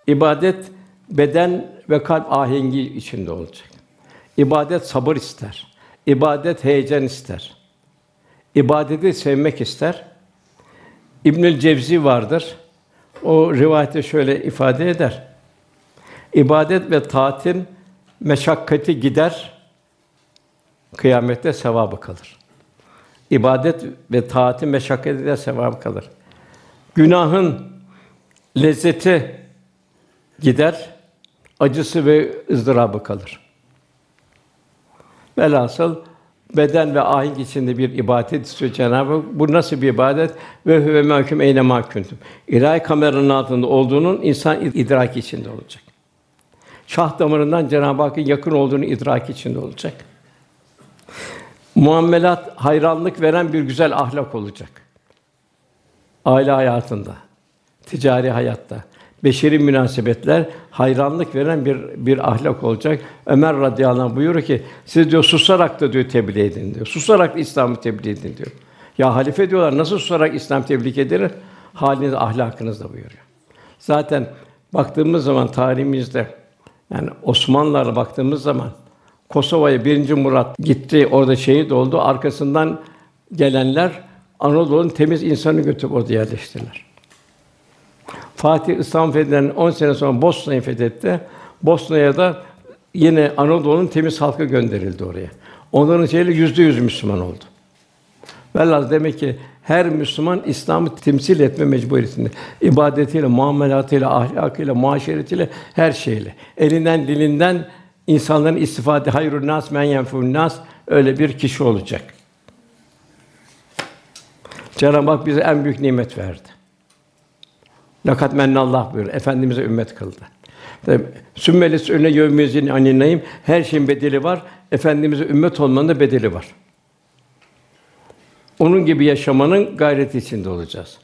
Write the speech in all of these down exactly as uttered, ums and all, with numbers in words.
İbadet beden ve kalp ahengi içinde olacak. İbadet sabır ister. İbadet heyecan ister. İbadeti sevmek ister. İbnül Cevzi vardır. O rivayette şöyle ifade eder. İbadet ve taatin meşakkati gider, kıyamette sevabı kalır. İbadet ve taatin meşakkati gider, sevabı kalır. Günahın lezzeti gider, acısı ve ızdırabı kalır. Velhasıl beden ve ahenk içinde bir ibadet istiyor Cenab-ı Hak. Bu nasıl bir ibadet? Ve huve mâkûm eyne mâ kuntum. İlahi kameranın altında olduğunun insan idraki içinde olacak. Şah damarından Cenab-ı Hakk'ın yakın olduğunu idraki içinde olacak. Muamelat hayranlık veren bir güzel ahlak olacak. Aile hayatında, ticari hayatta, beşeri münasebetler hayranlık veren bir bir ahlak olacak. Ömer radıyallahu anh buyuruyor ki, siz diyor susarak da diyor tebliğ edin diyor. Susarak da İslam'ı tebliğ edin diyor. Ya halife diyorlar nasıl susarak İslam tebliğ edilir? Haliniz, ahlakınızla buyuruyor. Zaten baktığımız zaman tarihimizde yani Osmanlılar'a baktığımız zaman Kosova'ya birinci Murat gitti, orada şehit oldu. Arkasından gelenler Anadolu'nun temiz insanı götürüp orada yerleştirdiler. Fatih İslam fethedilen on sene sonra Bosna'yı fethetti. Bosna'ya da yine Anadolu'nun temiz halkı gönderildi oraya. Onların şeyle yüzde yüz Müslüman oldu. Velhâsıl demek ki her Müslüman İslam'ı temsil etme mecburiyetinde. İbadetiyle, muamelatıyla, ahlakıyla, muaşeretiyle, her şeyle. Elinden, dilinden insanların istifade hayrun nas men yenfe'un nas öyle bir kişi olacak. Cenab-ı Hak bize en büyük nimet verdi. Lakat mennallah buyuruyor. Efendimize ümmet kıldı. Sümmelis önüne yevmizin aninayım. Her şeyin bedeli var. Efendimize ümmet olmanın da bedeli var. Onun gibi yaşamanın gayreti içinde olacağız.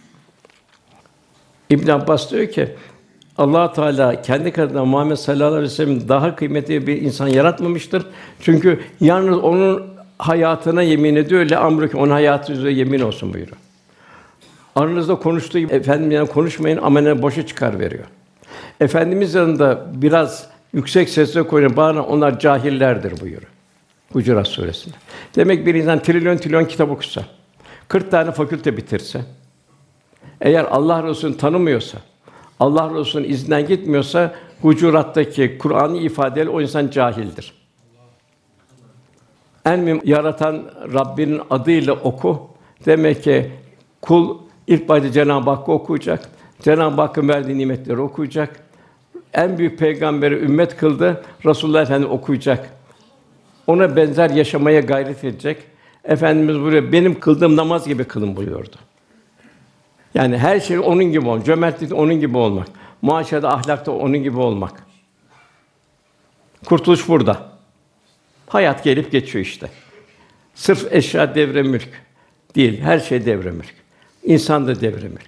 İbn Abbas diyor ki Allah Teala kendi katında Muhammed sallallahu aleyhi ve sellem daha kıymetli bir insan yaratmamıştır. Çünkü yalnız onun hayatına yemin ediyor. Le amrük onun hayatı üzerine yemin olsun buyuruyor. Aranızda konuştuğu gibi efendimle konuşmayın, amene boşa çıkar veriyor. Efendimiz yanında biraz yüksek sesle konuşun, bana onlar cahillerdir buyuruyor. Hucurat Suresi'nde. Demek bir insan trilyon trilyon kitap okusa, kırk tane fakülte bitirse, eğer Allah Resulü'nü tanımıyorsa, Allah Resulü'nün izinden gitmiyorsa, Hucurat'taki Kur'an'ı ifadeyle o insan cahildir. En mühim yaratan Rabbinin adıyla oku. Demek ki kul ilk başta Cenab-ı Hakk'ı okuyacak. Cenab-ı Hakk'ın verdiği nimetleri okuyacak. En büyük peygamberi ümmet kıldı. Resulullah Efendimiz okuyacak. Ona benzer yaşamaya gayret edecek. Efendimiz buyuruyor, benim kıldığım namaz gibi kılın buyuyordu. Yani her şey onun gibi olmak, cömertlikte onun gibi olmak, muaşerede, ahlakta onun gibi olmak. Kurtuluş burada. Hayat gelip geçiyor işte. Sırf eşya devre mülk değil, her şey devre mülk. İnsan da devre mülk.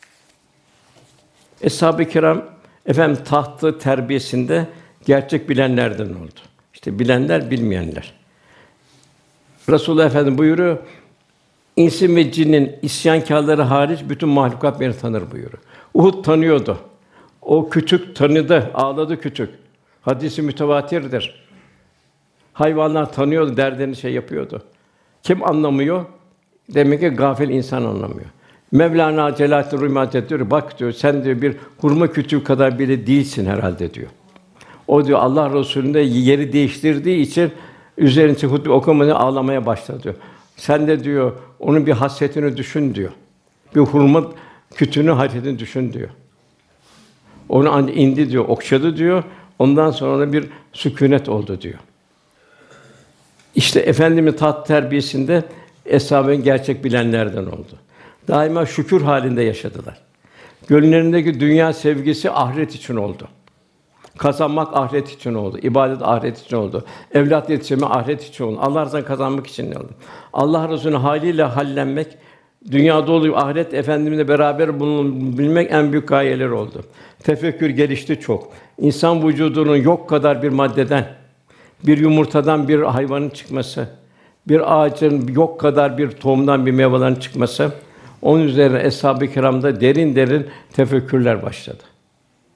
Eshab-ı kiram efendim tahtı terbiyesinde gerçek bilenlerden oldu. İşte bilenler, bilmeyenler. Resulullah Efendimiz buyuruyor, İnsin ve cinnin isyankârları hariç bütün mahlukat beni tanır buyuruyor. Uhud tanıyordu. O kütük tanıdı, ağladı kütük. Hadisi mütevatirdir. Hayvanlar tanıyordu, derdini şey yapıyordu. Kim anlamıyor? Demek ki gafil insan anlamıyor. Mevlana Celaleddin Rumi Hazretleri diyor, bak diyor, sen diyor bir hurma kütüğü kadar bile değilsin herhalde diyor. O diyor Allah Resulü'nde yeri değiştirdiği için üzerine hutbe okumaya ağlamaya başladı diyor. Sen de diyor onun bir hasretini düşün diyor. Bir hurma kütüğünün hasretini düşün diyor. Onu indi diyor, okşadı diyor. Ondan sonra bir sükûnet oldu diyor. İşte Efendimiz taht terbiyesinde eshab-ın gerçek bilenlerden oldu. Daima şükür halinde yaşadılar. Gönüllerindeki dünya sevgisi ahiret için oldu. Kazanmak ahiret için oldu. İbadet ahiret için oldu. Evlat yetiştirme ahiret için oldu. Allah rızasını kazanmak için oldu. Allah Resulü'nün haliyle hallenmek, dünyada olup ahiret Efendimizle beraber bulunabilmek en büyük gayeleri oldu. Tefekkür gelişti çok. İnsan vücudunun yok kadar bir maddeden, bir yumurtadan bir hayvanın çıkması, bir ağacın yok kadar bir tohumdan bir meyvelerin çıkması, onun üzerine eshab-ı kiramda derin derin tefekkürler başladı.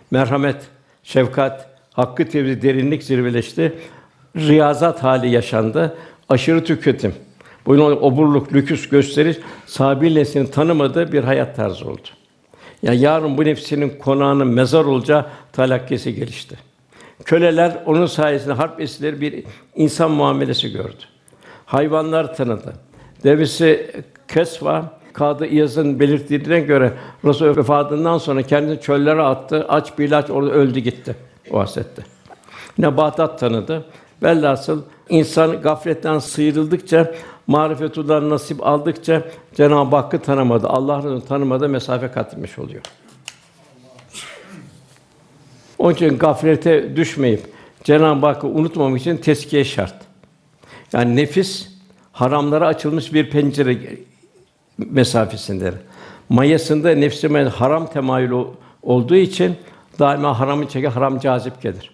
merhamet, şefkat, hakkı tevhid, derinlik zirveleşti. Riyazat hali yaşandı. Aşırı tüketim, boyun oburluk, lüküs gösteriş, sahabi neslinin tanımadığı bir hayat tarzı oldu. Yani yarın bu nefsinin konağının mezar olacağı talakkisi gelişti. Köleler onun sayesinde harp esirleri bir insan muamelesi gördü. Hayvanlar tanıdı. Devesi Kesva, Kadı İyaz'ın belirttiğine göre Resul vefatından sonra kendini çöllere attı. Aç bir ilaç orada öldü gitti o hasrette. Nebatat tanıdı. Velhasıl insan gafletten sıyrıldıkça, marifetullah nasip aldıkça Cenab-ı Hakk'ı tanımadı, Allah'ı tanımada mesafe kat etmiş oluyor. Onun için gaflete düşmeyip Cenab-ı Hakk'ı unutmamak için tezkiye şart. Yani nefis haramlara açılmış bir pencere mesafesindedir. Mayasında nefsime haram temayül olduğu için daima haramı çeker, haram cazip gelir.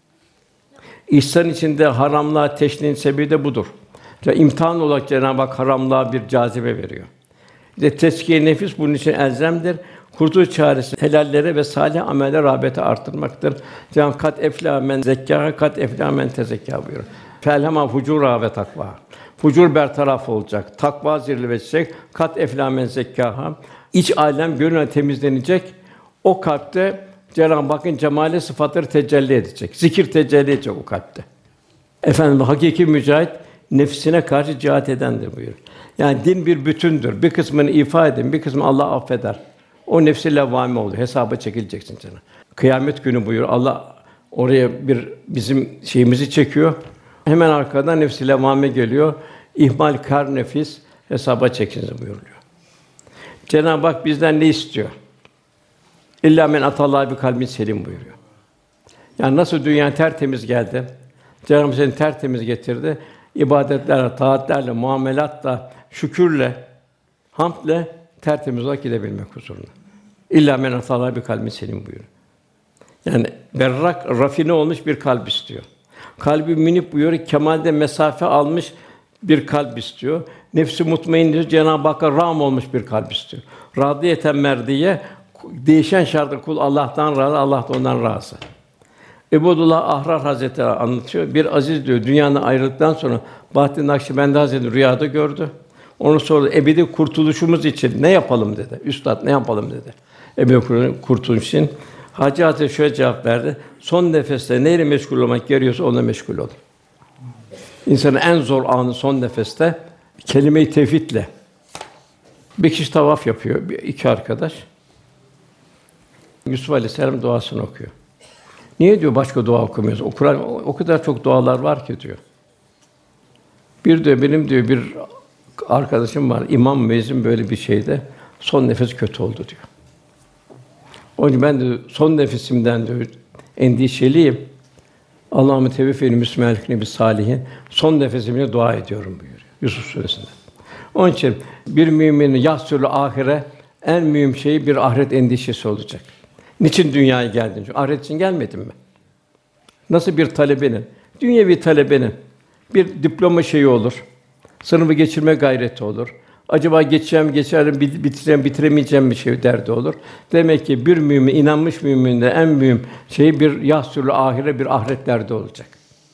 İhsan içinde haramlığa teşnenin sebebi de budur. Yani imtihan olarak Cenab-ı Hak haramlığa bir cazibe veriyor. İşte tezkiye nefis bunun için elzemdir. Kurtuluş çaresi helallere ve salih amellere rağbeti arttırmaktır. Cenab-ı Hak kat eflâ men zekkâha kat eflâ men tezekkâ buyuruyor. Felhema fucûrâ ve takvâ. Fucur bertaraf olacak, takva zirvelenecek. Kat eflâ men zekkâha. İç alem gönül temizlenecek. O kalpte Cenab-ı Hakk'ın cemali sıfatları tecelli edecek. Zikir tecelli edecek o kalpte. Efendim hakiki mücahit nefsine karşı cihat edendir buyuruyor. Yani din bir bütündür. Bir kısmını ifa edin, bir kısmını Allah affeder. O nefsi levvâme oluyor. Hesaba çekileceksin canım. Kıyamet günü buyuruyor. Allah oraya bir bizim şeyimizi çekiyor. Hemen arkadan nefs-i levvâme geliyor. İhmal kar nefis hesaba çekiniz buyuruyor. Cenab-ı Hak bizden ne istiyor? İllâ men atallâhe bi kalbin selim buyuruyor. Yani nasıl dünya tertemiz geldi, Cenab-ı Hak seni tertemiz getirdi. İbadetlerle, taatlerle, muamelatla, şükürle, hamdle tertemiz olarak gidebilmek huzuruna. İllâ men atallâhe bi kalbin selim buyuruyor. Yani berrak, rafine olmuş bir kalp istiyor. Kalbi münip buyuruyor, kemalde mesafe almış bir kalp istiyor. Nefsi mutmain diyor, Cenab-ı Hakk'a rağm olmuş bir kalp istiyor. Radiyeten merdiye değişen şartı kul Allah'tan razı, Allah da ondan razı. Ebudullah Ahrar Hazretleri anlatıyor. Bir aziz diyor, dünyadan ayrıldıktan sonra Bahattin Nakşibendi Hazretleri rüyada gördü. Onu sordu, ebedi kurtuluşumuz için ne yapalım dedi. Üstad ne yapalım dedi. Ebedi kurtuluş için. Hacı Hazretleri şöyle cevap verdi. Son nefeste neyle meşgul olmak gerekiyorsa onunla meşgul olun. İnsanın en zor anı son nefeste kelime-i tevhidle. Bir kişi tavaf yapıyor, bir, iki arkadaş. Yusuf Aleyhisselam duasını okuyor. Niye diyor başka dua okumuyoruz? O Kur'an o kadar çok dualar var ki diyor. Bir diyor benim diyor bir arkadaşım var. İmam müezzin böyle bir şeyde son nefes kötü oldu diyor. Onun için ben de son nefesimden diyor endişeliyim. Allahümme teveffeni müslimin bir salihin. Son nefesimle dua ediyorum buyuruyor Yusuf Suresi'nde. Onun için bir müminin yahsûl ahire en mühim şeyi bir ahiret endişesi olacak. Niçin dünyaya geldin? Çünkü ahiret için gelmedin mi? Nasıl bir talebenin, dünyevi talebenin bir diploma şeyi olur. Sınavı geçirme gayreti olur. Acaba geçeceğim, geçerim, bitireceğim, bitiremeyeceğim bir şey derdi olur. Demek ki bir mümin, inanmış müminin de en mühim şey bir yahsûl ahire, bir ahiret derdi olacak.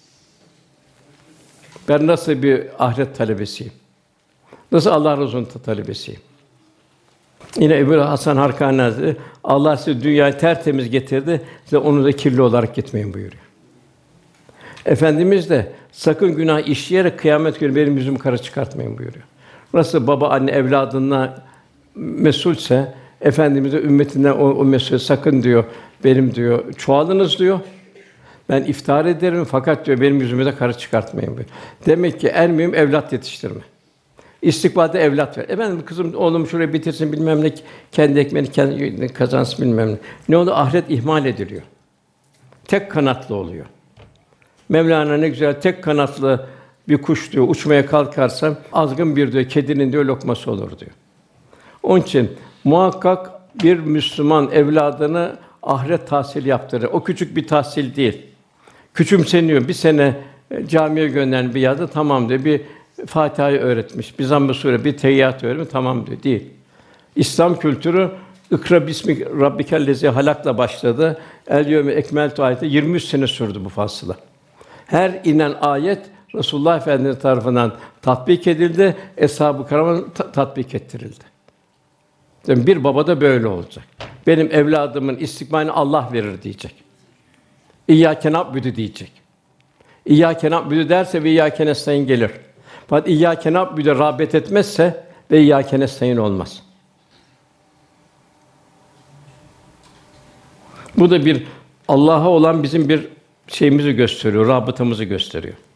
Ben nasıl bir ahiret talebesiyim? Nasıl Allah Resulü'nün talebesiyim? Yine Ebu Hasan Harkani Hazretleri, Allah sizi dünyayı tertemiz getirdi, size onu da kirli olarak gitmeyin buyuruyor. Efendimiz de sakın günah işleyerek kıyamet günü benim yüzümü kara çıkartmayın buyuruyor. Nasıl baba anne evladına mesulse Efendimiz de ümmetinden o, o mesul sakın diyor benim diyor çoğalınız diyor. Ben iftihar ederim fakat diyor benim yüzümü de kara çıkartmayın buyuruyor. Demek ki en mühim evlat yetiştirme. İstikbalde evlat ver. Efendim kızım oğlum şurayı bitirsin bilmem ne kendi ekmeğini kendi kazansın bilmem ne. Ne oldu? Ahiret ihmal ediliyor. Tek kanatlı oluyor. Mevlana ne güzel tek kanatlı bir kuş diyor uçmaya kalkarsa azgın bir diyor kedinin diyor lokması olur diyor. Onun için muhakkak bir Müslüman evladını ahiret tahsil yaptırır. O küçük bir tahsil değil. Küçümseniyor. Bir sene camiye gönderen bir yerde tamam diyor. Bir Fatiha'yı öğretmiş. Bir zamm-ı sure, bir teyyat öğretmiş tamam diyor. Değil. İslam kültürü İkra bismi rabbikellezî halak'la başladı. El yevme ekmeltu ayeti yirmi üç sene sürdü bu fasıla. Her inen ayet Resulullah Efendimiz tarafından tatbik edildi, eshab-ı kirama ta- tatbik ettirildi. Yani bir baba da böyle olacak. Benim evladımın istikbalini Allah verir diyecek. İyyâke na'budu diyecek. İyyâke na'budu derse ve iyyâke nestaîn gelir. Fakat İyyâke na'budu rağbet etmezse ve iyyâke nestaîn olmaz. Bu da bir Allah'a olan bizim bir şeyimizi gösteriyor, rabıtamızı gösteriyor.